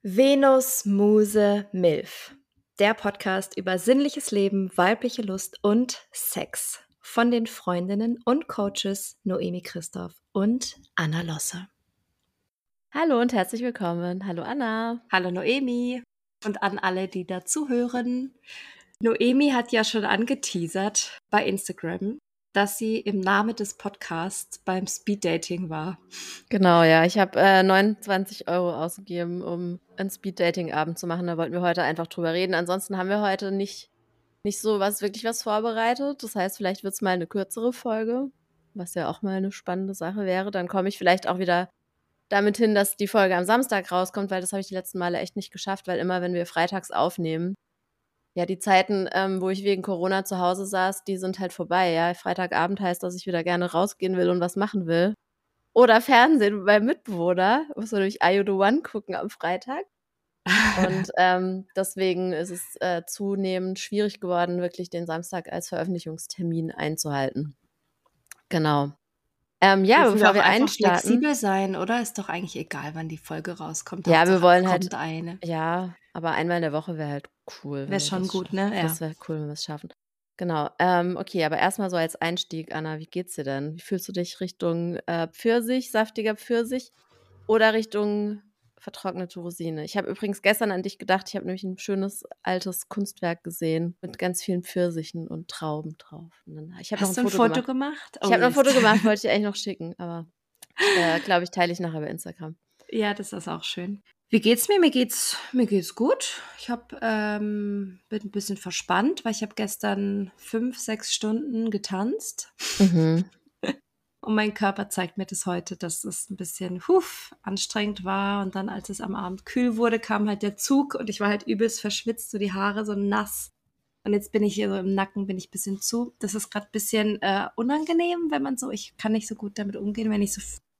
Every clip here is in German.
Venus, Muse, Milf. Der Podcast über sinnliches Leben, weibliche Lust und Sex. Von den Freundinnen und Coaches Noemi Christoph und Anna Losse. Hallo und herzlich willkommen. Hallo Anna. Hallo Noemi und an alle, die dazuhören. Noemi hat ja schon angeteasert bei Instagram, dass sie im Namen des Podcasts beim Speeddating war. Genau, ja. Ich habe 29 € ausgegeben, um einen Speed-Dating-Abend zu machen. Da wollten wir heute einfach drüber reden. Ansonsten haben wir heute nicht so wirklich was vorbereitet. Das heißt, vielleicht wird es mal eine kürzere Folge, was ja auch mal eine spannende Sache wäre. Dann komme ich vielleicht auch wieder damit hin, dass die Folge am Samstag rauskommt, weil das habe ich die letzten Male echt nicht geschafft, weil immer, wenn wir freitags aufnehmen, ja, die Zeiten, wo ich wegen Corona zu Hause saß, die sind halt vorbei, ja. Freitagabend heißt, dass ich wieder gerne rausgehen will und was machen will. Oder Fernsehen beim Mitbewohner. Muss man nämlich I You The One gucken am Freitag. Und deswegen ist es zunehmend schwierig geworden, wirklich den Samstag als Veröffentlichungstermin einzuhalten. Genau. Ja, Dürfen wir bevor auch wir einfach einstarten. flexibel sein, oder? Ist doch eigentlich egal, wann die Folge rauskommt. Ja, Hauptsache, wir wollen es halt, kommt eine. ja, aber einmal in der Woche wäre halt cool, wenn Wäre wir schon das gut, schaffen. ne? Ja. Das wäre cool, wenn wir es schaffen. Genau. Okay, aber erstmal so als Einstieg, Anna, wie geht's dir denn? Wie fühlst du dich Richtung Pfirsich, saftiger Pfirsich oder Richtung vertrocknete Rosine? Ich habe übrigens gestern an dich gedacht. Ich habe nämlich ein schönes altes Kunstwerk gesehen mit ganz vielen Pfirsichen und Trauben drauf. Und dann, ich habe noch ein Hast du ein Foto Foto gemacht. gemacht? Ich Oh, habe noch ein yes. Foto gemacht, wollte ich dir eigentlich noch schicken, aber glaube ich, teile ich nachher bei Instagram. Ja, das ist auch schön. Wie geht's mir? Mir geht's gut. Ich bin ein bisschen verspannt, weil ich habe gestern 5, 6 Stunden getanzt. Mhm. Und mein Körper zeigt mir das heute, dass es ein bisschen anstrengend war. Und dann, als es am Abend kühl wurde, kam halt der Zug und ich war halt übelst verschwitzt, so die Haare so nass. Und jetzt bin ich hier so im Nacken, bin ich ein bisschen zu. Das ist gerade ein bisschen unangenehm, wenn man so, ich kann nicht so gut damit umgehen, wenn ich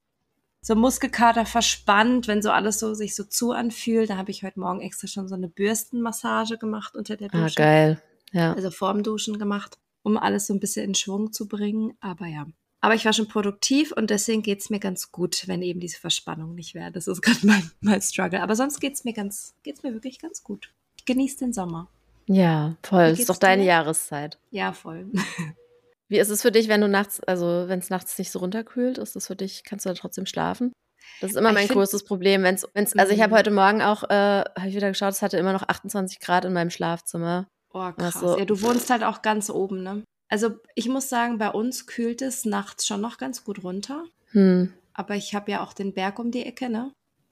so Muskelkater verspannt, wenn so alles so sich so zu anfühlt. Da habe ich heute Morgen extra schon so eine Bürstenmassage gemacht unter der Dusche. Geil. Ja. Also vorm Duschen gemacht, um alles so ein bisschen in Schwung zu bringen. Aber ja. Aber ich war schon produktiv und deswegen geht's mir ganz gut, wenn eben diese Verspannung nicht wäre. Das ist gerade mein Struggle. Aber sonst geht's mir wirklich ganz gut. Ich genieße den Sommer. Ja, voll. Wie Ist geht's doch deine dir? Ja Ja, voll. Wie ist es für dich, wenn du nachts, also wenn es nachts nicht so runterkühlt, ist das für dich, kannst du da trotzdem schlafen? Das ist immer Ich mein find- größtes Problem, also ich habe heute Morgen auch, habe ich wieder geschaut, es hatte immer noch 28 Grad in meinem Schlafzimmer. Oh, Und das krass. so, Ja, du wohnst halt auch ganz oben, ne? Also ich muss sagen, bei uns kühlt es nachts schon noch ganz gut runter. Aber ich habe ja auch den Berg um die Ecke, ne?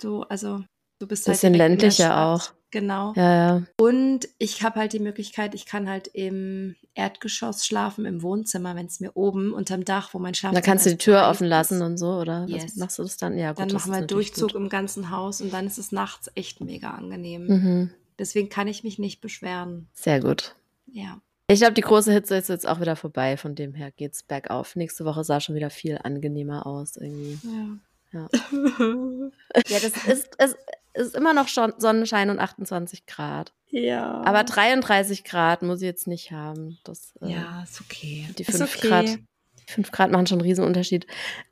Du bist halt bisschen direkt in der ländlicher Stadt. auch. Genau. Ja. Und ich habe halt die Möglichkeit, ich kann halt im Erdgeschoss schlafen, im Wohnzimmer, wenn es mir oben unterm Dach, wo mein Da Schlafzimmer kannst du die ist, Tür heiß offen lassen ist. und so, oder? Was Yes. machst du das dann? Ja, gut, Dann das machen ist wir natürlich Durchzug gut. im ganzen Haus und dann ist es nachts echt mega angenehm. Mhm. Deswegen kann ich mich nicht beschweren. Sehr gut. Ja. Ich glaube, die große Hitze ist jetzt auch wieder vorbei, von dem her geht's bergauf. Nächste Woche sah schon wieder viel angenehmer aus irgendwie. Ja. Ja, es ist immer noch schon Sonnenschein und 28 Grad. Ja. Aber 33 Grad muss ich jetzt nicht haben. Ja, ist okay. Die Ist 5 okay. Grad, die 5 Grad machen schon einen Riesenunterschied.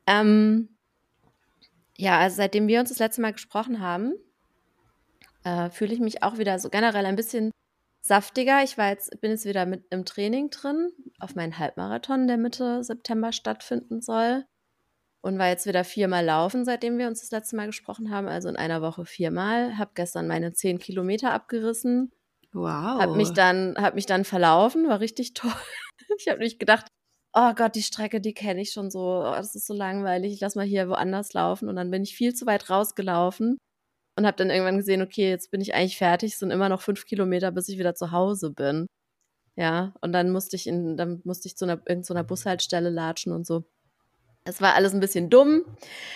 Ja, also seitdem wir uns das letzte Mal gesprochen haben, fühle ich mich auch wieder so generell ein bisschen saftiger. Bin jetzt wieder mit im Training drin, auf meinen Halbmarathon, der Mitte September stattfinden soll. Und war jetzt wieder 4-mal laufen, seitdem wir uns das letzte Mal gesprochen haben. Also in einer Woche 4-mal. Habe gestern meine 10 Kilometer abgerissen. Wow. Hab mich dann verlaufen, war richtig toll. Ich habe nicht gedacht, oh Gott, die Strecke, die kenne ich schon so. Oh, das ist so langweilig, ich lass mal hier woanders laufen. Und dann bin ich viel zu weit rausgelaufen und habe dann irgendwann gesehen, okay, jetzt bin ich eigentlich fertig. Es sind immer noch 5 Kilometer, bis ich wieder zu Hause bin. Ja, und dann musste ich zu irgendeiner Bushaltestelle latschen und so. Es war alles ein bisschen dumm.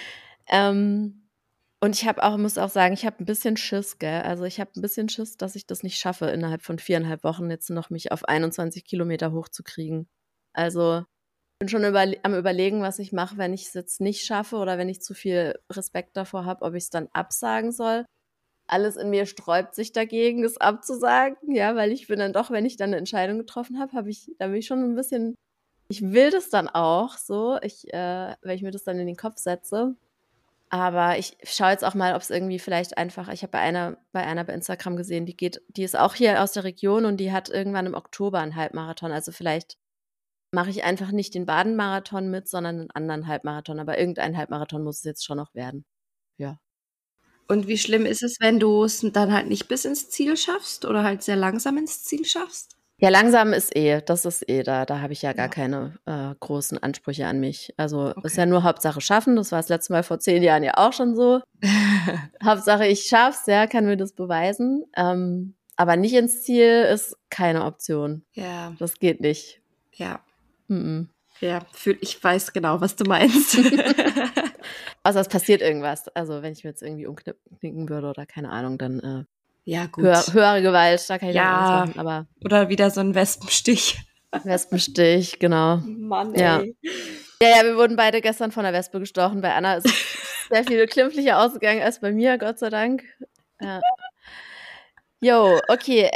Und muss auch sagen, ich habe ein bisschen Schiss, gell? Also ich habe ein bisschen Schiss, dass ich das nicht schaffe, innerhalb von 4,5 Wochen jetzt noch mich auf 21 Kilometer hochzukriegen. Also bin schon am Überlegen, was ich mache, wenn ich es jetzt nicht schaffe oder wenn ich zu viel Respekt davor habe, ob ich es dann absagen soll. Alles in mir sträubt sich dagegen, es abzusagen, ja, weil ich bin dann doch, wenn ich dann eine Entscheidung getroffen habe, da bin ich schon ein bisschen, ich will das dann auch so, weil ich mir das dann in den Kopf setze. Aber ich schaue jetzt auch mal, ob es irgendwie vielleicht einfach, ich habe bei Instagram gesehen, die ist auch hier aus der Region und die hat irgendwann im Oktober einen Halbmarathon. Also vielleicht mache ich einfach nicht den Baden-Marathon mit, sondern einen anderen Halbmarathon. Aber irgendein Halbmarathon muss es jetzt schon noch werden. Ja. Und wie schlimm ist es, wenn du es dann halt nicht bis ins Ziel schaffst oder halt sehr langsam ins Ziel schaffst? Ja, das ist da habe ich ja gar keine großen Ansprüche an mich. Also ist ja nur Hauptsache schaffen, das war das letzte Mal vor 10 Jahren ja auch schon so. Hauptsache ich schaff's, ja, kann mir das beweisen. Aber nicht ins Ziel ist keine Option. Ja. Das geht nicht. Ja. Mhm. Ja, ich weiß genau, was du meinst. Außer es passiert irgendwas. Also wenn ich mir jetzt irgendwie umknicken würde oder keine Ahnung, dann ja, gut. höhere Gewalt, da kann ich dann alles machen. Aber oder wieder so ein Wespenstich. Wespenstich, genau. Mann, ey. Ja, wir wurden beide gestern von der Wespe gestochen. Bei Anna ist es sehr viel glimpflicher ausgegangen als bei mir, Gott sei Dank. Ja. Jo, okay.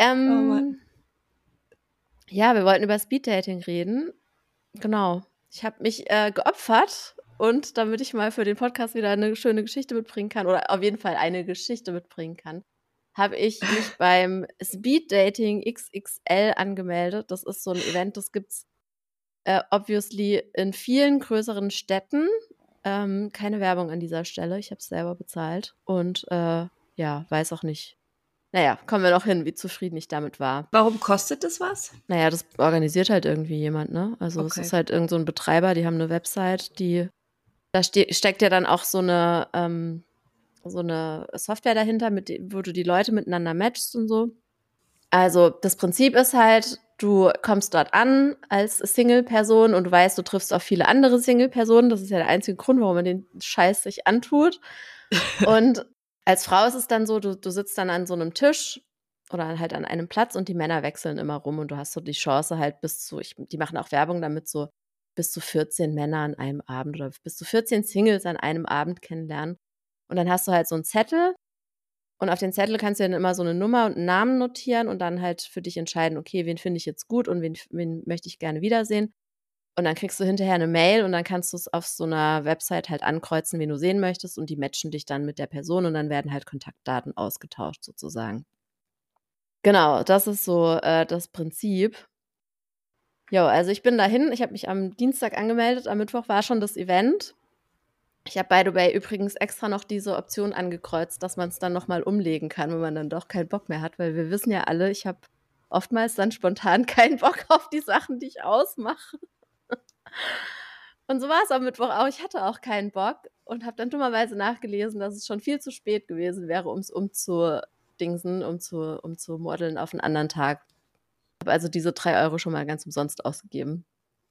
Ja, wir wollten über Speeddating reden. Genau. Ich habe mich geopfert und damit ich mal für den Podcast wieder eine schöne Geschichte mitbringen kann oder auf jeden Fall eine Geschichte mitbringen kann, habe ich mich beim Speeddating XXL angemeldet. Das ist so ein Event, das gibt's obviously in vielen größeren Städten. Keine Werbung an dieser Stelle. Ich habe es selber bezahlt und ja, weiß auch nicht. Naja, kommen wir noch hin, wie zufrieden ich damit war. Warum kostet das was? Naja, das organisiert halt irgendwie jemand, ne? Also es ist halt irgend so ein Betreiber, die haben eine Website, da steckt ja dann auch so eine Software dahinter, wo du die Leute miteinander matchst und so. Also das Prinzip ist halt, du kommst dort an als Single-Person und du weißt, du triffst auf viele andere Single-Personen. Das ist ja der einzige Grund, warum man den Scheiß sich antut. Und als Frau ist es dann so, du sitzt dann an so einem Tisch oder halt an einem Platz und die Männer wechseln immer rum und du hast so die Chance halt die machen auch Werbung damit, so bis zu 14 Männer an einem Abend oder bis zu 14 Singles an einem Abend kennenlernen. Und dann hast du halt so einen Zettel und auf den Zettel kannst du dann immer so eine Nummer und einen Namen notieren und dann halt für dich entscheiden, okay, wen finde ich jetzt gut und wen möchte ich gerne wiedersehen. Und dann kriegst du hinterher eine Mail und dann kannst du es auf so einer Website halt ankreuzen, wen du sehen möchtest und die matchen dich dann mit der Person und dann werden halt Kontaktdaten ausgetauscht sozusagen. Genau, das ist so das Prinzip. Jo, also ich bin dahin, ich habe mich am Dienstag angemeldet, am Mittwoch war schon das Event. Ich habe by the way übrigens extra noch diese Option angekreuzt, dass man es dann nochmal umlegen kann, wenn man dann doch keinen Bock mehr hat, weil wir wissen ja alle, ich habe oftmals dann spontan keinen Bock auf die Sachen, die ich ausmache. Und so war es am Mittwoch auch. Ich hatte auch keinen Bock und habe dann dummerweise nachgelesen, dass es schon viel zu spät gewesen wäre, um es umzudingsen, um zu modeln auf einen anderen Tag. Ich habe also diese 3 € schon mal ganz umsonst ausgegeben.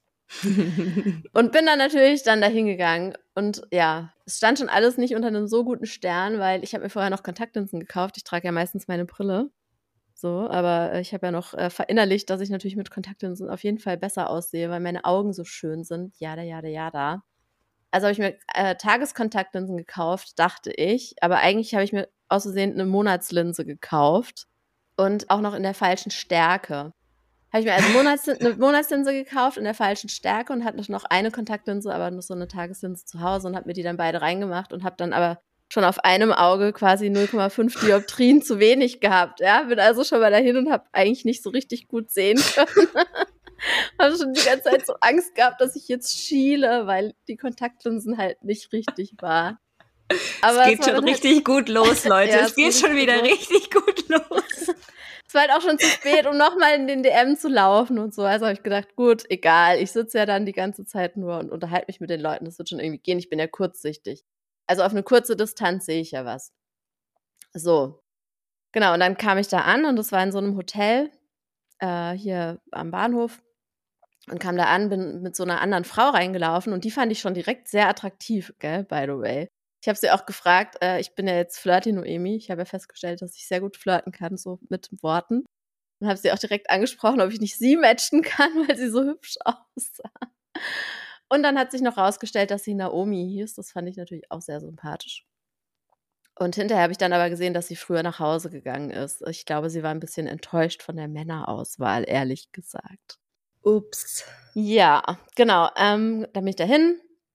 Und bin dann natürlich dann dahin gegangen und ja, es stand schon alles nicht unter einem so guten Stern, weil ich habe mir vorher noch Kontaktlinsen gekauft. Ich trage ja meistens meine Brille. So, aber ich habe ja noch verinnerlicht, dass ich natürlich mit Kontaktlinsen auf jeden Fall besser aussehe, weil meine Augen so schön sind. Jada, jada, jada. Also habe ich mir Tageskontaktlinsen gekauft, dachte ich. Aber eigentlich habe ich mir aus Versehen eine Monatslinse gekauft. Und auch noch in der falschen Stärke. Habe ich mir also eine Monatslinse gekauft in der falschen Stärke und hatte noch eine Kontaktlinse, aber noch so eine Tageslinse zu Hause und habe mir die dann beide reingemacht und habe dann aber schon auf einem Auge quasi 0,5 Dioptrien zu wenig gehabt. Ja, bin also schon mal dahin und habe eigentlich nicht so richtig gut sehen können. Habe schon die ganze Zeit so Angst gehabt, dass ich jetzt schiele, weil die Kontaktlinsen halt nicht richtig waren. Aber es geht schon richtig gut los, Leute. Ja, es geht schon wieder richtig gut los. Es war halt auch schon zu spät, um nochmal in den DM zu laufen und so. Also habe ich gedacht, gut, egal. Ich sitze ja dann die ganze Zeit nur und unterhalte mich mit den Leuten. Das wird schon irgendwie gehen. Ich bin ja kurzsichtig. Also auf eine kurze Distanz sehe ich ja was. So. Genau, und dann kam ich da an und das war in so einem Hotel hier am Bahnhof und kam da an, bin mit so einer anderen Frau reingelaufen und die fand ich schon direkt sehr attraktiv, gell, by the way. Ich habe sie auch gefragt, ich bin ja jetzt Flirty-Noemi, ich habe ja festgestellt, dass ich sehr gut flirten kann, so mit Worten. Und habe sie auch direkt angesprochen, ob ich nicht sie matchen kann, weil sie so hübsch aussah. Und dann hat sich noch rausgestellt, dass sie Naomi hieß. Das fand ich natürlich auch sehr sympathisch. Und hinterher habe ich dann aber gesehen, dass sie früher nach Hause gegangen ist. Ich glaube, sie war ein bisschen enttäuscht von der Männerauswahl, ehrlich gesagt. Ups. Ja, genau. Dann bin ich dahin.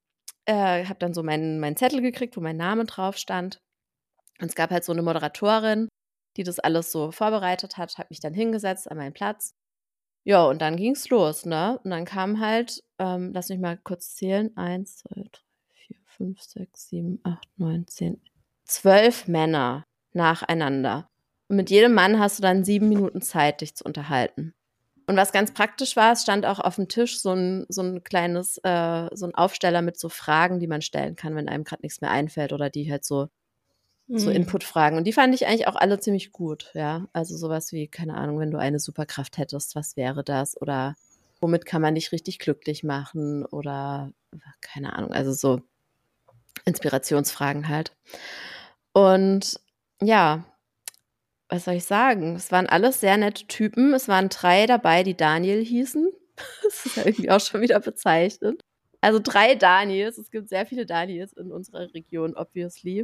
habe dann so meinen Zettel gekriegt, wo mein Name drauf stand. Und es gab halt so eine Moderatorin, die das alles so vorbereitet hat, habe mich dann hingesetzt an meinen Platz. Ja, und dann ging's los, ne? Und dann kam halt, lass mich mal kurz zählen, 1, 2, 3, 4, 5, 6, 7, 8, 9, 10, 12 Männer nacheinander. Und mit jedem Mann hast du dann 7 Minuten Zeit, dich zu unterhalten. Und was ganz praktisch war, es stand auch auf dem Tisch so ein kleines, so ein Aufsteller mit so Fragen, die man stellen kann, wenn einem gerade nichts mehr einfällt oder die halt so Input-Fragen. Und die fand ich eigentlich auch alle ziemlich gut, ja. Also sowas wie, keine Ahnung, wenn du eine Superkraft hättest, was wäre das? Oder womit kann man dich richtig glücklich machen? Oder keine Ahnung, also so Inspirationsfragen halt. Und ja, was soll ich sagen? Es waren alles sehr nette Typen. Es waren 3 dabei, die Daniel hießen. Das ist ja irgendwie auch schon wieder bezeichnet. Also 3 Daniels. Es gibt sehr viele Daniels in unserer Region, obviously.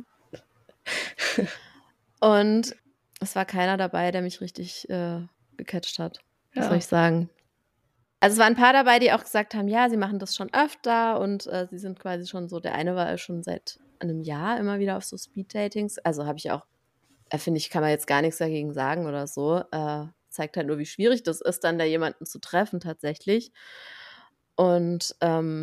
Und es war keiner dabei, der mich richtig gecatcht hat. Was soll ich sagen? Also es waren ein paar dabei, die auch gesagt haben, ja, sie machen das schon öfter und sie sind quasi schon so, der eine war schon seit einem Jahr immer wieder auf so Speed-Datings. Also habe ich auch, finde ich, kann man jetzt gar nichts dagegen sagen oder so. Zeigt halt nur, wie schwierig das ist, dann da jemanden zu treffen tatsächlich. Und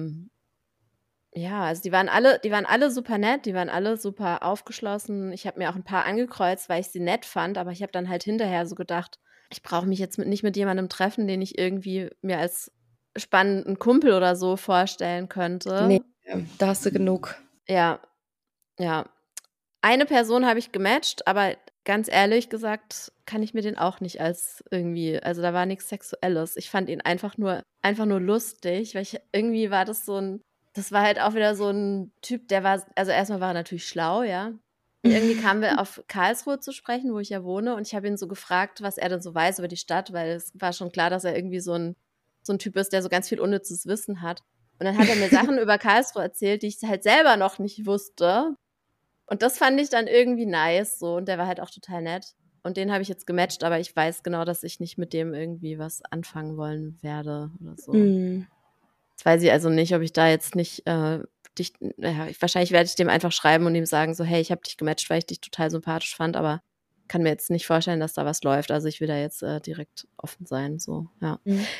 ja, also die waren alle super nett, die waren alle super aufgeschlossen. Ich habe mir auch ein paar angekreuzt, weil ich sie nett fand, aber ich habe dann halt hinterher so gedacht, ich brauche mich jetzt nicht mit jemandem treffen, den ich irgendwie mir als spannenden Kumpel oder so vorstellen könnte. Nee, da hast du genug. Ja, ja. Eine Person habe ich gematcht, aber ganz ehrlich gesagt kann ich mir den auch nicht als irgendwie, also da war nichts Sexuelles. Ich fand ihn einfach nur lustig, weil irgendwie war das war halt auch wieder so ein Typ, der war, also erstmal war er natürlich schlau, ja. Und irgendwie kamen wir auf Karlsruhe zu sprechen, wo ich ja wohne, und ich habe ihn so gefragt, was er denn so weiß über die Stadt, weil es war schon klar, dass er irgendwie so ein Typ ist, der so ganz viel unnützes Wissen hat. Und dann hat er mir Sachen über Karlsruhe erzählt, die ich halt selber noch nicht wusste. Und das fand ich dann irgendwie nice, so. Und der war halt auch total nett. Und den habe ich jetzt gematcht, aber ich weiß genau, dass ich nicht mit dem irgendwie was anfangen wollen werde oder so. Jetzt weiß ich also nicht, ob ich da jetzt nicht wahrscheinlich werde ich dem einfach schreiben und ihm sagen so, hey, ich habe dich gematcht, weil ich dich total sympathisch fand, aber kann mir jetzt nicht vorstellen, dass da was läuft. Also ich will da jetzt direkt offen sein, so, ja.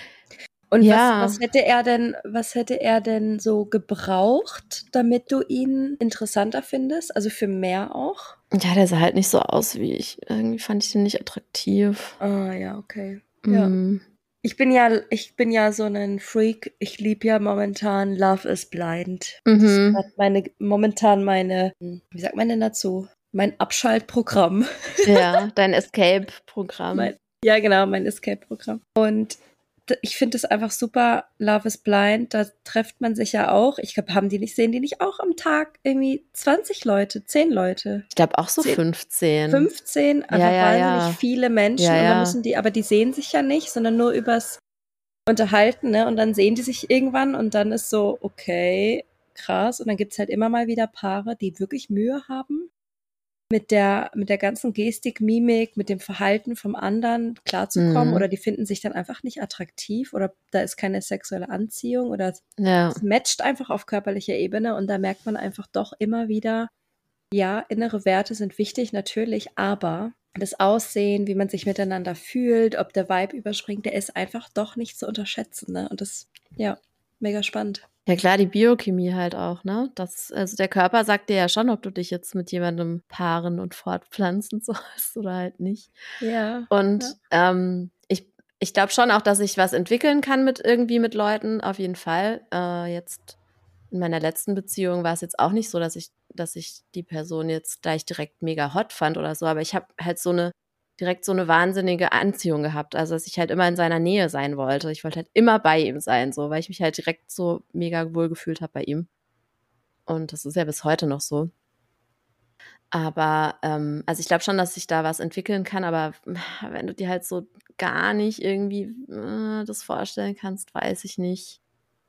Und was hätte er denn so gebraucht, damit du ihn interessanter findest? Also für mehr auch? Ja, der sah halt nicht so aus wie ich. Irgendwie fand ich den nicht attraktiv. Ah, ja, okay. Ja. Ich bin ja so ein Freak. Ich liebe ja momentan Love is Blind. Das ist momentan meine, wie sagt man denn dazu? Mein Abschaltprogramm. Ja, dein Escape-Programm. Ja, genau, mein Escape-Programm. Und ich finde es einfach super, Love is Blind, da trifft man sich ja auch. Ich glaube, sehen die nicht auch am Tag irgendwie 20 Leute, 10 Leute? Ich glaube auch so 15. 15, einfach wahnsinnig viele Menschen. Und dann müssen aber die sehen sich ja nicht, sondern nur übers Unterhalten, ne? Und dann sehen die sich irgendwann und dann ist so, okay, krass. Und dann gibt's halt immer mal wieder Paare, die wirklich Mühe haben, mit der ganzen Gestik, Mimik, mit dem Verhalten vom anderen klarzukommen, oder die finden sich dann einfach nicht attraktiv, oder da ist keine sexuelle Anziehung, oder es matcht einfach auf körperlicher Ebene, und da merkt man einfach doch immer wieder, ja, innere Werte sind wichtig, natürlich, aber das Aussehen, wie man sich miteinander fühlt, ob der Vibe überspringt, der ist einfach doch nicht zu unterschätzen, ne? Und das, ja, mega spannend. Ja klar, die Biochemie halt auch, ne? Also der Körper sagt dir ja schon, ob du dich jetzt mit jemandem paaren und fortpflanzen sollst oder halt nicht. Ja. Und ich glaube schon auch, dass ich was entwickeln kann mit Leuten, auf jeden Fall. Jetzt in meiner letzten Beziehung war es jetzt auch nicht so, dass ich die Person jetzt gleich direkt mega hot fand oder so, aber ich habe halt direkt so eine wahnsinnige Anziehung gehabt, also dass ich halt immer in seiner Nähe sein wollte. Ich wollte halt immer bei ihm sein, so, weil ich mich halt direkt so mega wohl gefühlt habe bei ihm. Und das ist ja bis heute noch so. Aber also ich glaube schon, dass ich da was entwickeln kann, aber wenn du dir halt so gar nicht irgendwie das vorstellen kannst, weiß ich nicht.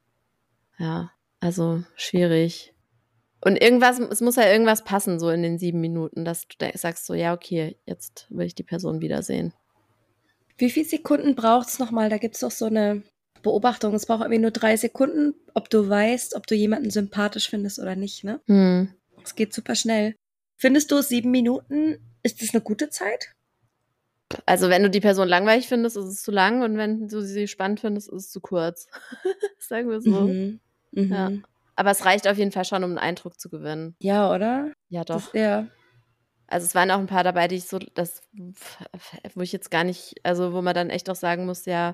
Ja, also schwierig. Und es muss ja irgendwas passen, so in den 7 Minuten, dass du sagst so, ja, okay, jetzt will ich die Person wiedersehen. Wie viele Sekunden braucht's nochmal? Da gibt's doch so eine Beobachtung. Es braucht irgendwie nur 3 Sekunden, ob du weißt, ob du jemanden sympathisch findest oder nicht, ne? Es geht super schnell. Findest du 7 Minuten, ist das eine gute Zeit? Also wenn du die Person langweilig findest, ist es zu lang und wenn du sie spannend findest, ist es zu kurz. Sagen wir so. Mhm. Ja. Aber es reicht auf jeden Fall schon, um einen Eindruck zu gewinnen. Ja, oder? Ja, doch. Ja. Also es waren auch ein paar dabei, die ich so, wo ich jetzt gar nicht, also wo man dann echt auch sagen muss, ja,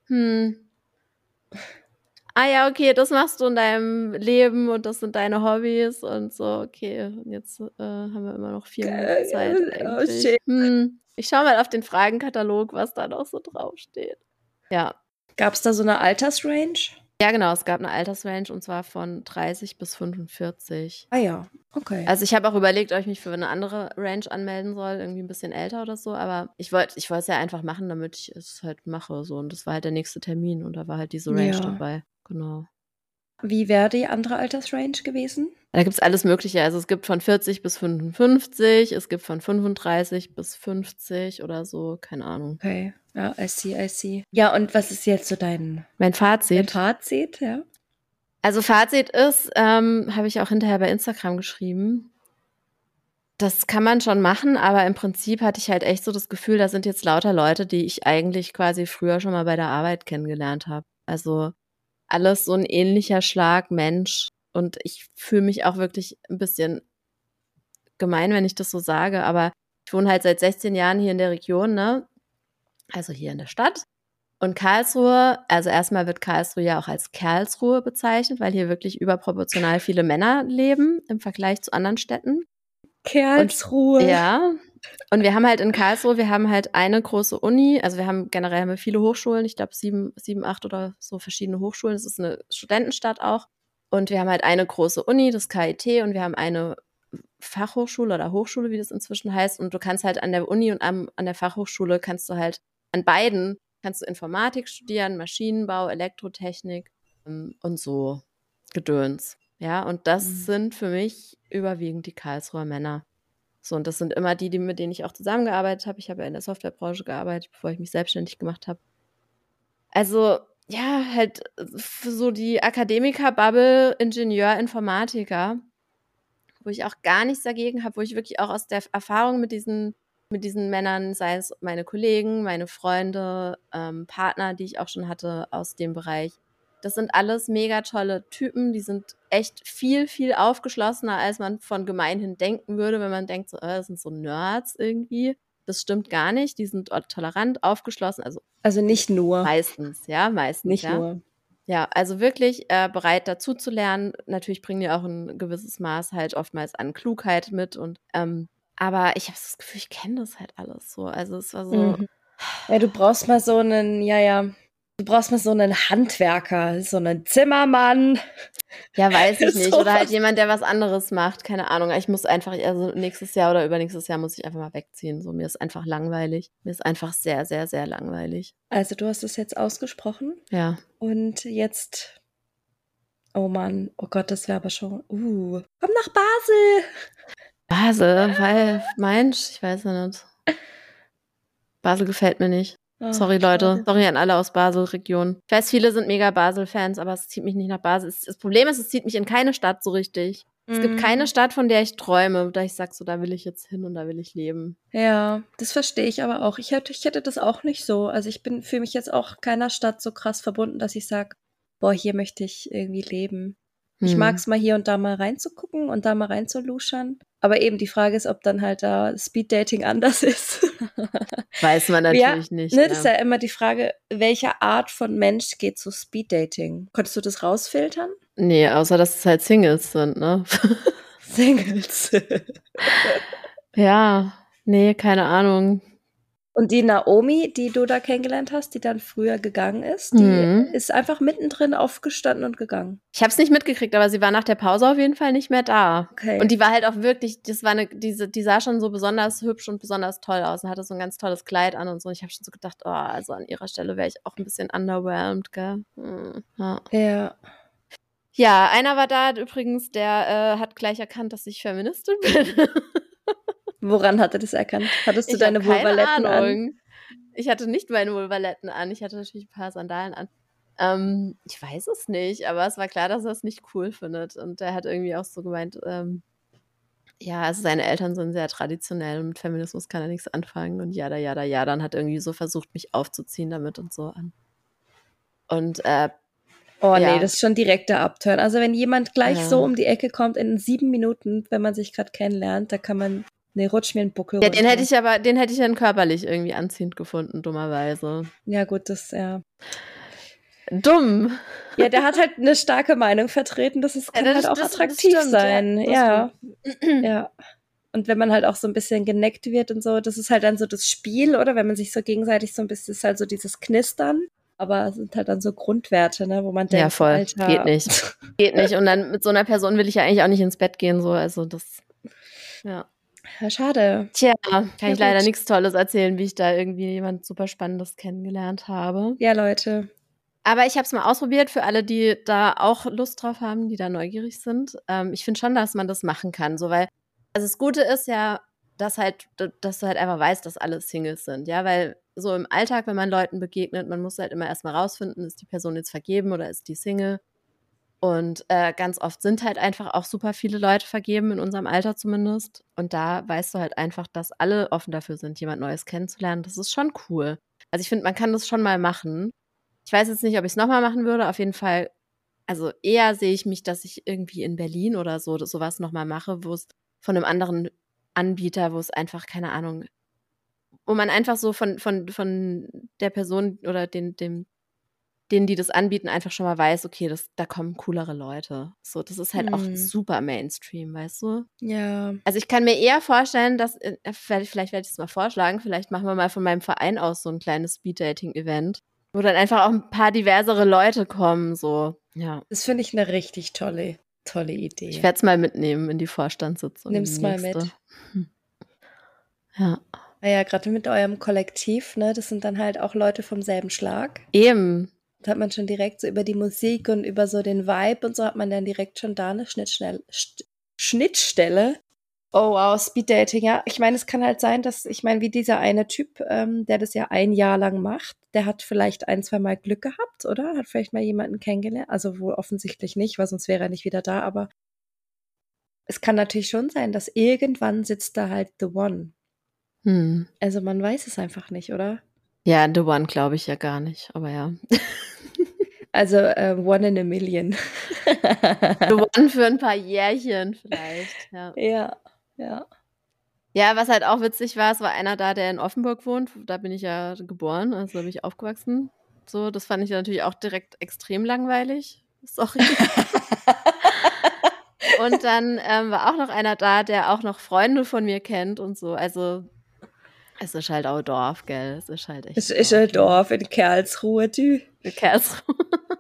ja, okay, das machst du in deinem Leben und das sind deine Hobbys und so, okay, und jetzt haben wir immer noch 4 Minuten Zeit eigentlich. Ich schaue mal auf den Fragenkatalog, was da noch so draufsteht. Ja. Gab es da so eine Altersrange? Ja, genau, es gab eine Altersrange und zwar von 30 bis 45. Ah ja, okay. Also ich habe auch überlegt, ob ich mich für eine andere Range anmelden soll, irgendwie ein bisschen älter oder so, aber ich wollte es ja einfach machen, damit ich es halt mache, so, und das war halt der nächste Termin und da war halt diese Range dabei, genau. Wie wäre die andere Altersrange gewesen? Da gibt es alles Mögliche, also es gibt von 40 bis 55, es gibt von 35 bis 50 oder so, keine Ahnung. Okay, ja, I see. Ja, und was ist jetzt so mein Fazit? Dein Fazit, ja. Also Fazit ist, habe ich auch hinterher bei Instagram geschrieben, das kann man schon machen, aber im Prinzip hatte ich halt echt so das Gefühl, da sind jetzt lauter Leute, die ich eigentlich quasi früher schon mal bei der Arbeit kennengelernt habe. Also alles so ein ähnlicher Schlag Mensch und ich fühle mich auch wirklich ein bisschen gemein, wenn ich das so sage, aber ich wohne halt seit 16 Jahren hier in der Region, ne? Also hier in der Stadt. Und Karlsruhe, also erstmal wird Karlsruhe ja auch als Kerlsruhe bezeichnet, weil hier wirklich überproportional viele Männer leben im Vergleich zu anderen Städten. Karlsruhe. Ja. Und wir haben halt in Karlsruhe, wir haben halt eine große Uni, also generell haben wir viele Hochschulen, ich glaube 7, 8 oder so verschiedene Hochschulen. Es ist eine Studentenstadt auch. Und wir haben halt eine große Uni, das KIT, und wir haben eine Fachhochschule oder Hochschule, wie das inzwischen heißt. Und du kannst halt an der Uni und an der Fachhochschule kannst du halt an beiden kannst du Informatik studieren, Maschinenbau, Elektrotechnik und so Gedöns. Ja, und das sind für mich überwiegend die Karlsruher Männer. So, und das sind immer die, mit denen ich auch zusammengearbeitet habe. Ich habe ja in der Softwarebranche gearbeitet, bevor ich mich selbstständig gemacht habe. Also, ja, halt so die Akademiker-Bubble, Ingenieur, Informatiker, wo ich auch gar nichts dagegen habe, wo ich wirklich auch aus der Erfahrung mit diesen Männern, sei es meine Kollegen, meine Freunde, Partner, die ich auch schon hatte aus dem Bereich, das sind alles mega tolle Typen, die sind echt viel, viel aufgeschlossener, als man von gemeinhin denken würde, wenn man denkt, so, das sind so Nerds irgendwie. Das stimmt gar nicht, die sind tolerant, aufgeschlossen, also nicht nur. Meistens. Nicht nur. Ja, also wirklich bereit dazu zu lernen. Natürlich bringen die auch ein gewisses Maß halt oftmals an Klugheit mit und aber ich habe das Gefühl, ich kenne das halt alles so. Also es war so. Ja, du brauchst mal so einen, du brauchst mal so einen Handwerker, so einen Zimmermann. Ja, weiß ich nicht. Oder halt jemand, der was anderes macht. Keine Ahnung. Ich muss einfach, also nächstes Jahr oder übernächstes Jahr muss ich einfach mal wegziehen. So, mir ist einfach langweilig. Mir ist einfach sehr, sehr, sehr langweilig. Also du hast es jetzt ausgesprochen. Ja. Und jetzt, oh Mann, oh Gott, das wäre aber schon, komm nach Basel. Basel, weil, Mensch, ich weiß ja nicht. Basel gefällt mir nicht. Sorry, Leute. Sorry an alle aus Basel-Region. Ich weiß, viele sind mega Basel-Fans, aber es zieht mich nicht nach Basel. Das Problem ist, es zieht mich in keine Stadt so richtig. Es gibt keine Stadt, von der ich träume, da ich sage, so, da will ich jetzt hin und da will ich leben. Ja, das verstehe ich aber auch. Ich hätte das auch nicht so. Also ich fühle mich jetzt auch keiner Stadt so krass verbunden, dass ich sage, boah, hier möchte ich irgendwie leben. Ich mag es mal hier und da mal reinzugucken und da mal reinzuluschern. Aber eben die Frage ist, ob dann halt da Speeddating anders ist. Weiß man natürlich nicht. Ne, das ist ja immer die Frage, welche Art von Mensch geht zu Speeddating? Konntest du das rausfiltern? Nee, außer dass es halt Singles sind, ne? Singles. Ja, nee, keine Ahnung. Und die Naomi, die du da kennengelernt hast, die dann früher gegangen ist, die ist einfach mittendrin aufgestanden und gegangen. Ich habe es nicht mitgekriegt, aber sie war nach der Pause auf jeden Fall nicht mehr da. Okay. Und die war halt auch wirklich, die sah schon so besonders hübsch und besonders toll aus und hatte so ein ganz tolles Kleid an und so. Und ich habe schon so gedacht, oh, also an ihrer Stelle wäre ich auch ein bisschen underwhelmed, gell? Ja. Ja, einer war da übrigens, der hat gleich erkannt, dass ich Feministin bin. Woran hat er das erkannt? Hattest du deine Vulvaletten an? Ich hatte nicht meine Vulvaletten an. Ich hatte natürlich ein paar Sandalen an. Ich weiß es nicht, aber es war klar, dass er es nicht cool findet. Und er hat irgendwie auch so gemeint, ja, also seine Eltern sind sehr traditionell und mit Feminismus kann er nichts anfangen und jada, jada, jada. Und hat irgendwie so versucht, mich aufzuziehen damit und so an. Und Oh nee, ja, das ist schon direkter Upturn. Also wenn jemand gleich so ja. um die Ecke kommt in 7 Minuten, wenn man sich gerade kennenlernt, da kann man, nee, rutsch mir einen Buckel Ja, runter. den hätte ich dann körperlich irgendwie anziehend gefunden, dummerweise. Ja gut, das, ja. Dumm. Ja, der hat halt eine starke Meinung vertreten, Ja, kann halt auch das attraktiv stimmt, ja, sein. das Ja, stimmt. ja. Und wenn man halt auch so ein bisschen geneckt wird und so, das ist halt dann so das Spiel, oder? Wenn man sich so gegenseitig so ein bisschen, ist halt so dieses Knistern. Aber es sind halt dann so Grundwerte, ne, wo man Ja, denkt, so, voll. Geht Alter. nicht. Geht nicht. Und dann mit so einer Person will ich ja eigentlich auch nicht ins Bett gehen, so. Also das, ja. Ja, schade. Tja, kann Ja, ich leider gut. nichts Tolles erzählen, wie ich da irgendwie jemand super Spannendes kennengelernt habe. Ja, Leute. Aber ich habe es mal ausprobiert für alle, die da auch Lust drauf haben, die da neugierig sind. Ich finde schon, dass man das machen kann, so weil also das Gute ist ja, dass du halt einfach weißt, dass alle Singles sind, ja, weil so im Alltag, wenn man Leuten begegnet, man muss halt immer erstmal rausfinden, ist die Person jetzt vergeben oder ist die Single? Und ganz oft sind halt einfach auch super viele Leute vergeben, in unserem Alter zumindest. Und da weißt du halt einfach, dass alle offen dafür sind, jemand Neues kennenzulernen. Das ist schon cool. Also ich finde, man kann das schon mal machen. Ich weiß jetzt nicht, ob ich es nochmal machen würde. Auf jeden Fall, also eher sehe ich mich, dass ich irgendwie in Berlin oder so sowas nochmal mache, wo es von einem anderen Anbieter, wo es einfach, keine Ahnung, wo man einfach so von der Person oder denen, die das anbieten, einfach schon mal weiß, okay, da kommen coolere Leute. So, das ist halt auch super Mainstream, weißt du? Ja. Also ich kann mir eher vorstellen, dass, vielleicht werde ich es mal vorschlagen, vielleicht machen wir mal von meinem Verein aus so ein kleines Speed-Dating-Event, wo dann einfach auch ein paar diversere Leute kommen, so, ja. Das finde ich eine richtig tolle Ich Idee. werde es mal mitnehmen in die Vorstandssitzung, die Nimm's mal nächste. mit. Ja. Naja, gerade mit eurem Kollektiv, ne, das sind dann halt auch Leute vom selben Schlag. Eben. Da hat man schon direkt so über die Musik und über so den Vibe und so hat man dann direkt schon da eine Schnittstelle. Oh wow, Speeddating, ja. Ich meine, es kann halt sein, dass, ich meine, wie dieser eine Typ, der das ja 1 Jahr lang macht, der hat vielleicht 1, 2 Mal Glück gehabt, oder? Hat vielleicht mal jemanden kennengelernt. Also wohl offensichtlich nicht, weil sonst wäre er nicht wieder da, aber es kann natürlich schon sein, dass irgendwann sitzt da halt the one. Hm. Also man weiß es einfach nicht, oder? Ja, The One glaube ich ja gar nicht, aber ja. Also one in a million. The One für ein paar Jährchen vielleicht, ja. Ja, ja. Ja, was halt auch witzig war, es war einer da, der in Offenburg wohnt. Da bin ich ja geboren, also da bin ich aufgewachsen. So, das fand ich natürlich auch direkt extrem langweilig. Sorry. Und dann war auch noch einer da, der auch noch Freunde von mir kennt und so. Also es ist halt auch Dorf, gell? Es ist halt echt Es ist ein Dorf in Karlsruhe, du. Karlsruhe.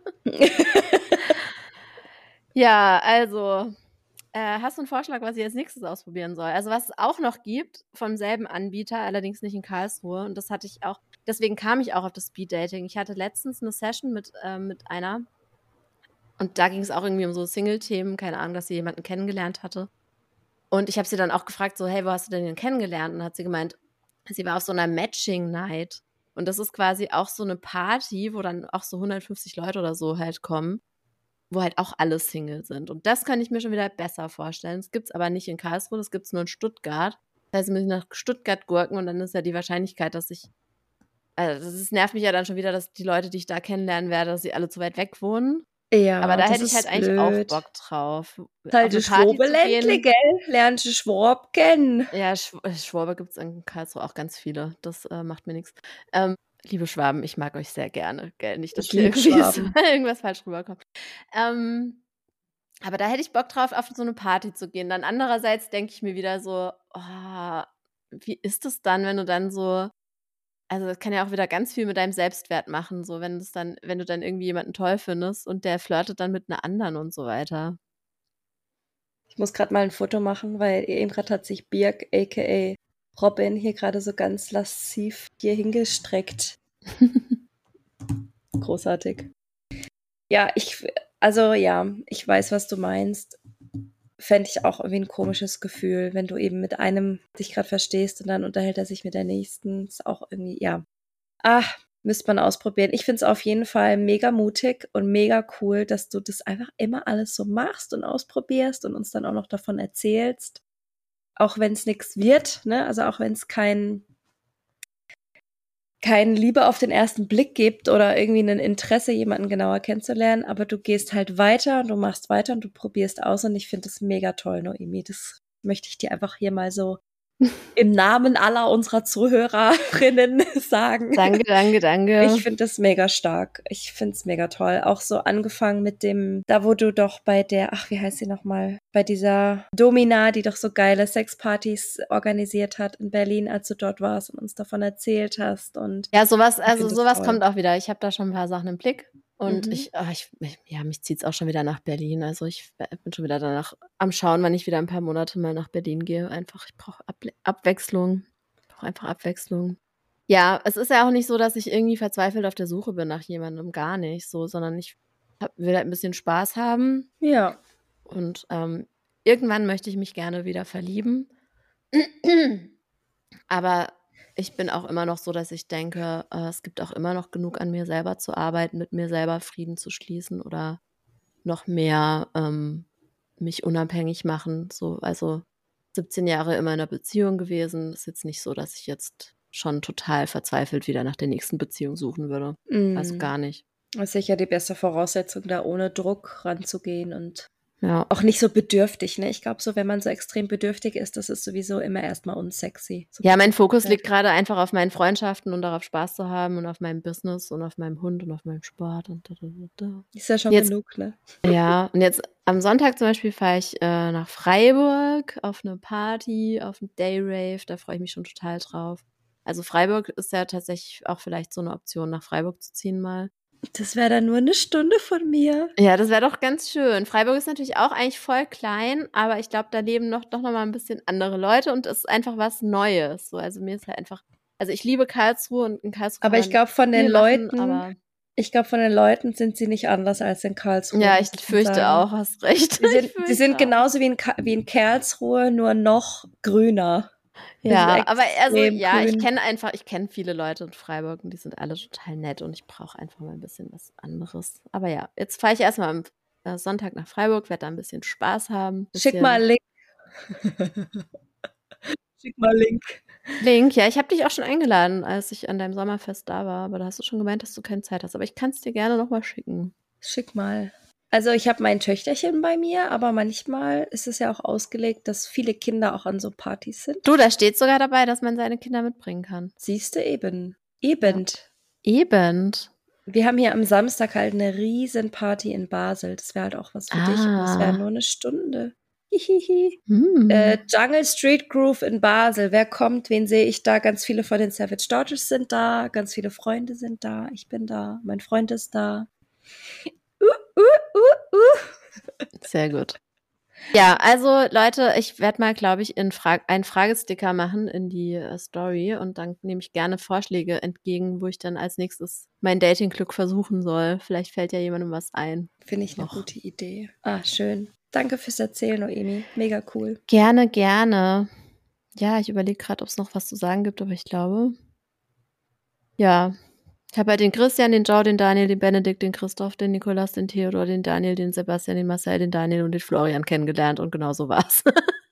Ja, also hast du einen Vorschlag, was ich als nächstes ausprobieren soll? Also was es auch noch gibt vom selben Anbieter, allerdings nicht in Karlsruhe. Und das hatte ich auch, deswegen kam ich auch auf das Speeddating. Ich hatte letztens eine Session mit einer und da ging es auch irgendwie um so Single-Themen, keine Ahnung, dass sie jemanden kennengelernt hatte. Und ich habe sie dann auch gefragt, so, hey, wo hast du denn den kennengelernt? Und hat sie gemeint, sie war auf so einer Matching-Night. Und das ist quasi auch so eine Party, wo dann auch so 150 Leute oder so halt kommen, wo halt auch alle Single sind. Und das kann ich mir schon wieder besser vorstellen. Das gibt's aber nicht in Karlsruhe, das gibt's nur in Stuttgart. Das heißt, ich muss nach Stuttgart gurken und dann ist ja die Wahrscheinlichkeit, dass ich, also das nervt mich ja dann schon wieder, dass die Leute, die ich da kennenlernen werde, dass sie alle zu weit weg wohnen. Aber Ja, da das hätte ich halt ist eigentlich auch blöd. Bock drauf, auf Halt eine das Party zu Schwobeländle, gehen. gell? Lernst du Schwab kennen. Ja, Schwabe gibt's in Karlsruhe auch ganz viele. Das macht mir nichts. Liebe Schwaben, ich mag euch sehr gerne, gell? Nicht, dass Ich hier lieb irgendwie Schwaben. irgendwas falsch rüberkommt. Aber da hätte ich Bock drauf, auf so eine Party zu gehen. Dann andererseits denke ich mir wieder so, oh, wie ist es dann, wenn du dann so, also das kann ja auch wieder ganz viel mit deinem Selbstwert machen, so wenn du dann irgendwie jemanden toll findest und der flirtet dann mit einer anderen und so weiter. Ich muss gerade mal ein Foto machen, weil eben gerade hat sich Birk, aka Robin, hier gerade so ganz lasziv hier hingestreckt. Großartig. Ja, ich weiß, was du meinst. Fände ich auch irgendwie ein komisches Gefühl, wenn du eben mit einem dich gerade verstehst und dann unterhält er sich mit der nächsten. Ist auch irgendwie, ja. Ah, Müsste man ausprobieren. Ich finde es auf jeden Fall mega mutig und mega cool, dass du das einfach immer alles so machst und ausprobierst und uns dann auch noch davon erzählst. Auch wenn es nichts wird, ne? Also auch wenn es kein Liebe auf den ersten Blick gibt oder irgendwie ein Interesse, jemanden genauer kennenzulernen, aber du gehst halt weiter und du machst weiter und du probierst aus und ich finde das mega toll, Noemi. Das möchte ich dir einfach hier mal so im Namen aller unserer Zuhörerinnen sagen. Danke, danke, danke. Ich finde das mega stark. Ich finde es mega toll. Auch so angefangen mit dem, da wo du doch bei der, wie heißt sie nochmal? Bei dieser Domina, die doch so geile Sexpartys organisiert hat in Berlin, als du dort warst und uns davon erzählt hast. Und Ja, sowas, ich find das sowas toll. kommt auch wieder. Ich habe da schon ein paar Sachen im Blick. Und Mhm. mich zieht's auch schon wieder nach Berlin. Also ich bin schon wieder danach am Schauen, wann ich wieder ein paar Monate mal nach Berlin gehe. Einfach, ich brauche Abwechslung. Ich brauche einfach Abwechslung. Ja, es ist ja auch nicht so, dass ich irgendwie verzweifelt auf der Suche bin nach jemandem, gar nicht so, sondern ich will halt ein bisschen Spaß haben. Ja. Und irgendwann möchte ich mich gerne wieder verlieben. Aber ich bin auch immer noch so, dass ich denke, es gibt auch immer noch genug an mir selber zu arbeiten, mit mir selber Frieden zu schließen oder noch mehr mich unabhängig machen. So, also 17 Jahre immer in einer Beziehung gewesen. Ist jetzt nicht so, dass ich jetzt schon total verzweifelt wieder nach der nächsten Beziehung suchen würde. Also gar nicht. Das ist sicher die beste Voraussetzung, da ohne Druck ranzugehen und Ja. auch nicht so bedürftig, ne? Ich glaube so, wenn man so extrem bedürftig ist, das ist sowieso immer erstmal unsexy. Ja, mein Fokus liegt gerade einfach auf meinen Freundschaften und darauf Spaß zu haben und auf meinem Business und auf meinem Hund und auf meinem Sport und da. Ist ja schon Jetzt, genug, ne? ja, und jetzt am Sonntag zum Beispiel fahre ich nach Freiburg auf eine Party, auf einen Dayrave, da freue ich mich schon total drauf. Also Freiburg ist ja tatsächlich auch vielleicht so eine Option, nach Freiburg zu ziehen mal. Das wäre dann nur eine Stunde von mir. Ja, das wäre doch ganz schön. Freiburg ist natürlich auch eigentlich voll klein, aber ich glaube, da leben doch noch mal ein bisschen andere Leute und es ist einfach was Neues. So, also mir ist halt einfach, also ich liebe Karlsruhe und in Karlsruhe Aber kann ich man glaube, von den viel machen, Leuten, aber sind sie nicht anders als in Karlsruhe. ja, muss ich schon fürchte sagen. auch, hast recht. Sie sind genauso wie in Karlsruhe, nur noch grüner. Sie sind Ja, aber also extrem ja, ich grün. kenne viele Leute in Freiburg und die sind alle total nett und ich brauche einfach mal ein bisschen was anderes. Aber ja, jetzt fahre ich erstmal am Sonntag nach Freiburg, werde da ein bisschen Spaß haben. Schick mal einen Link. Schick mal einen Link. Link, ja, ich habe dich auch schon eingeladen, als ich an deinem Sommerfest da war, aber da hast du schon gemeint, dass du keine Zeit hast. Aber ich kann es dir gerne nochmal schicken. Schick mal. Also ich habe mein Töchterchen bei mir, aber manchmal ist es ja auch ausgelegt, dass viele Kinder auch an so Partys sind. Du, da steht sogar dabei, dass man seine Kinder mitbringen kann. Siehst du eben. Eben. Eben. Wir haben hier am Samstag halt eine riesen Party in Basel. Das wäre halt auch was für dich. Aber das wäre nur eine Stunde. Hihihi. Jungle Street Groove in Basel. Wer kommt? Wen sehe ich da? Ganz viele von den Savage Daughters sind da. Ganz viele Freunde sind da. Ich bin da. Mein Freund ist da. Sehr gut. Ja, also Leute, ich werde mal, glaube ich, einen Fragesticker machen in die Story und dann nehme ich gerne Vorschläge entgegen, wo ich dann als nächstes mein Dating-Glück versuchen soll. Vielleicht fällt ja jemandem was ein. Finde ich eine gute Idee. Ah, schön. Danke fürs Erzählen, Noemi. Mega cool. Gerne, gerne. Ja, ich überlege gerade, ob es noch was zu sagen gibt, aber ich glaube, ja. Ich habe halt den Christian, den Joe, den Daniel, den Benedikt, den Christoph, den Nikolas, den Theodor, den Daniel, den Sebastian, den Marcel, den Daniel und den Florian kennengelernt und genau so war's.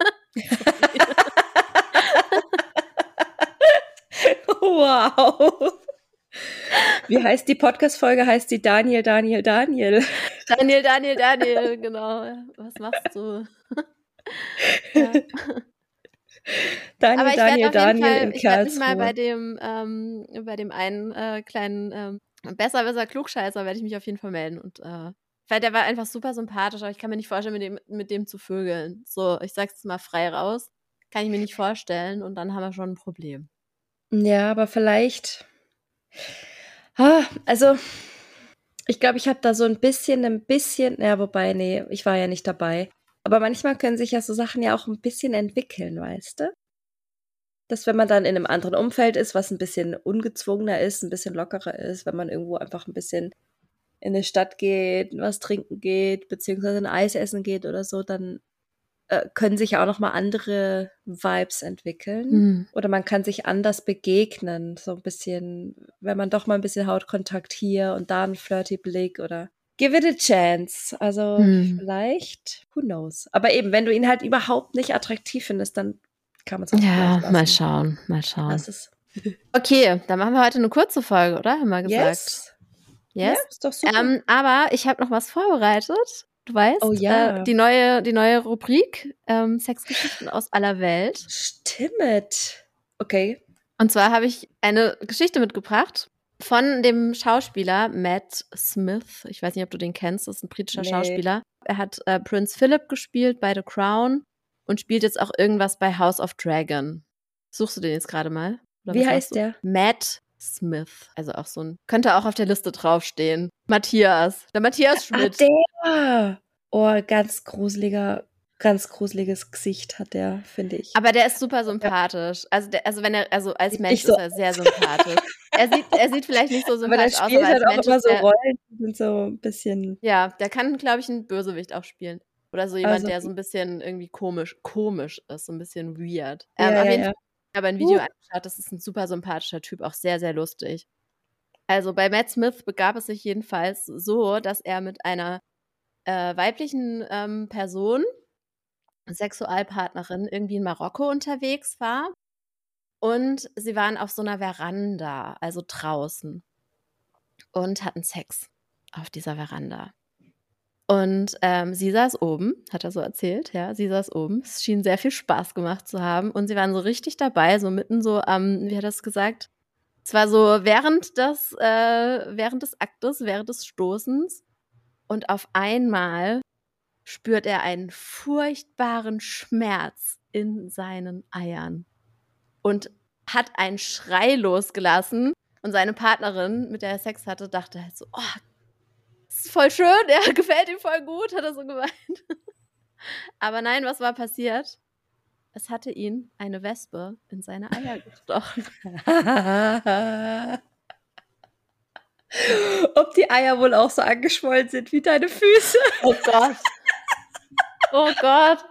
Wow. Wie heißt die Podcast-Folge? Heißt die Daniel, Daniel, Daniel? Daniel, Daniel, Daniel, genau. Was machst du? Ja. Daniel, Aber ich Daniel, werde auf jeden Daniel Fall, in ich werde mich mal Karlsruhe. bei dem einen kleinen Besserwisser Klugscheißer werde ich mich auf jeden Fall melden und weil der war einfach super sympathisch, aber ich kann mir nicht vorstellen, mit dem zu vögeln. So, ich sag's jetzt mal frei raus, kann ich mir nicht vorstellen und dann haben wir schon ein Problem. Ja, aber vielleicht. Also, ich glaube, ich habe da so ein bisschen, ja, wobei, nee, ich war ja nicht dabei. Aber manchmal können sich ja so Sachen ja auch ein bisschen entwickeln, weißt du? Dass wenn man dann in einem anderen Umfeld ist, was ein bisschen ungezwungener ist, ein bisschen lockerer ist, wenn man irgendwo einfach ein bisschen in eine Stadt geht, was trinken geht, beziehungsweise ein Eis essen geht oder so, dann können sich ja auch nochmal andere Vibes entwickeln. Oder man kann sich anders begegnen. So ein bisschen, wenn man doch mal ein bisschen Hautkontakt hier und da einen flirty Blick oder give it a chance. Also vielleicht, who knows. Aber eben, wenn du ihn halt überhaupt nicht attraktiv findest, dann kann man es auch Ja, gleich lassen. mal schauen. Lass es. Okay, dann machen wir heute eine kurze Folge, oder? Haben wir gesagt. Yes. Ja, ist doch super. Aber ich habe noch was vorbereitet. Du weißt, Oh ja. die neue Rubrik Sexgeschichten aus aller Welt. Stimmt. Okay. Und zwar habe ich eine Geschichte mitgebracht von dem Schauspieler Matt Smith. Ich weiß nicht, ob du den kennst. Das ist ein britischer Schauspieler. Er hat Prince Philip gespielt bei The Crown und spielt jetzt auch irgendwas bei House of Dragon. Suchst du den jetzt gerade mal? Oder wie heißt der? Matt Smith. Also auch so ein, könnte auch auf der Liste draufstehen. Matthias. Der Matthias Schmidt. Der! Oh, ganz gruseliges Gesicht hat der, finde ich. Aber der ist super sympathisch. Also als Mensch ist er sehr sympathisch. Er sieht vielleicht nicht so sympathisch aus, aber als Mensch ist er Rollen, die sind so ein bisschen. Ja, der kann, glaube ich, einen Bösewicht auch spielen. Oder so jemand, der so ein bisschen irgendwie komisch ist, so ein bisschen weird. Auf jeden Fall habe ein Video angeschaut, das ist ein super sympathischer Typ, auch sehr, sehr lustig. Also bei Matt Smith begab es sich jedenfalls so, dass er mit einer weiblichen Person, Sexualpartnerin, irgendwie in Marokko unterwegs war. Und sie waren auf so einer Veranda, also draußen, und hatten Sex auf dieser Veranda. Und sie saß oben, hat er so erzählt, ja, sie saß oben. Es schien sehr viel Spaß gemacht zu haben. Und sie waren so richtig dabei, so mitten so am, wie hat er das gesagt? Es war so während des Aktes, während des Stoßens. Und auf einmal spürt er einen furchtbaren Schmerz in seinen Eiern. Und hat einen Schrei losgelassen. Und seine Partnerin, mit der er Sex hatte, dachte halt so, oh, das ist voll schön, ja, gefällt ihm voll gut, hat er so gemeint. Aber nein, was war passiert? Es hatte ihn eine Wespe in seine Eier gestochen. Ob die Eier wohl auch so angeschwollen sind wie deine Füße? Oh Gott. Oh Gott.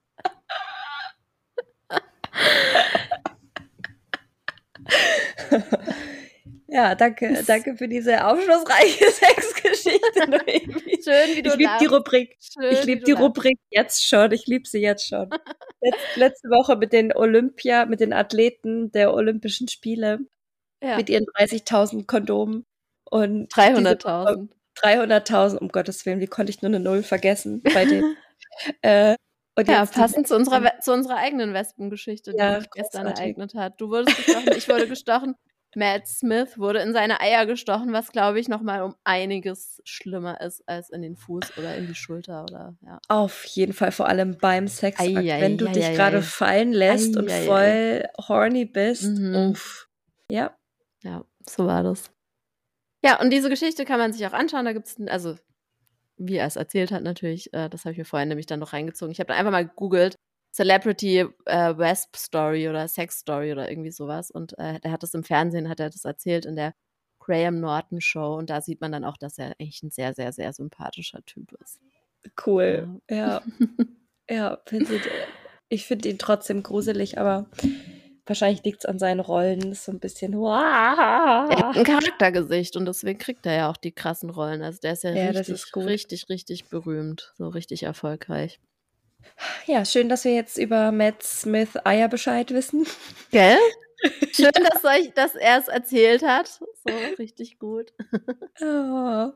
Ja, danke für diese aufschlussreiche Sexgeschichte, Noemi. Schön, wie du Ich liebe die Rubrik. Ich liebe die Rubrik jetzt schon. Ich liebe sie jetzt schon. Letzte Woche mit den Athleten der Olympischen Spiele. Ja. Mit ihren 30.000 Kondomen. Und 300.000. 300.000, um Gottes Willen. Wie konnte ich nur eine Null vergessen bei denen? Und ja, passend zu unserer eigenen Wespengeschichte, die sich gestern ereignet hat. Du wurdest gestochen, ich wurde gestochen. Matt Smith wurde in seine Eier gestochen, was, glaube ich, nochmal um einiges schlimmer ist als in den Fuß oder in die Schulter. Oder ja. Auf jeden Fall, vor allem beim Sexakt. Wenn du dich gerade fallen lässt und voll horny bist. Uff. Ja. Ja, so war das. Ja, und diese Geschichte kann man sich auch anschauen. Da gibt es, also wie er es erzählt hat natürlich, das habe ich mir vorhin nämlich dann noch reingezogen. Ich habe dann einfach mal gegoogelt, Celebrity Wesp Story oder Sex Story oder irgendwie sowas. Und der hat das im Fernsehen, hat er das erzählt in der Graham Norton Show. Und da sieht man dann auch, dass er eigentlich ein sehr, sehr, sehr sympathischer Typ ist. Cool, ja. Ja, ich finde ihn trotzdem gruselig, aber wahrscheinlich liegt es an seinen Rollen. So ein bisschen. Er hat ein Charaktergesicht und deswegen kriegt er ja auch die krassen Rollen. Also der ist ja richtig berühmt. So richtig erfolgreich. Ja, schön, dass wir jetzt über Matt Smith Eier Bescheid wissen. Gell? Schön, dass er es erzählt hat. So, richtig gut. Oh.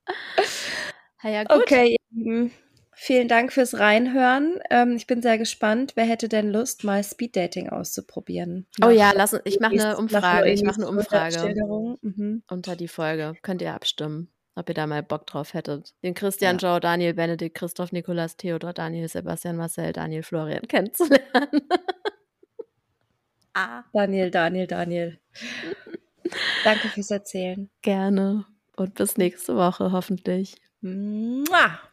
Ja, gut. Okay, ihr Lieben. Vielen Dank fürs Reinhören. Ich bin sehr gespannt. Wer hätte denn Lust, mal Speeddating auszuprobieren? Oh ja, ich mache eine Umfrage. Unter die Folge. Könnt ihr abstimmen, ob ihr da mal Bock drauf hättet. Den Christian, Joe, Daniel, Benedikt, Christoph, Nikolas, Theodor, Daniel, Sebastian, Marcel, Daniel, Florian kennenzulernen. Daniel. Danke fürs Erzählen. Gerne. Und bis nächste Woche hoffentlich. Mua.